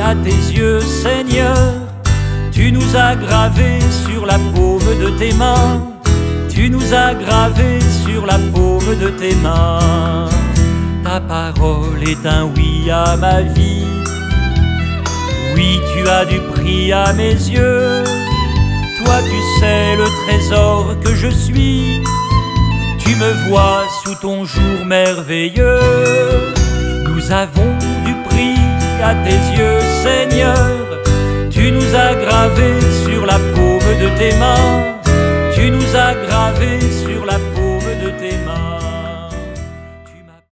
à tes yeux, Seigneur. Tu nous as gravés sur la paume de tes mains. Tu nous as gravés sur la paume de tes mains. Ta parole est un oui à ma vie. Oui, tu as du prix à mes yeux. Toi, tu sais le trésor que je suis. Tu me vois sous ton jour merveilleux. Nous avons du prix à tes yeux, Seigneur. Tu nous as gravés sur la paume de tes mains. Tu nous as gravés sur la paume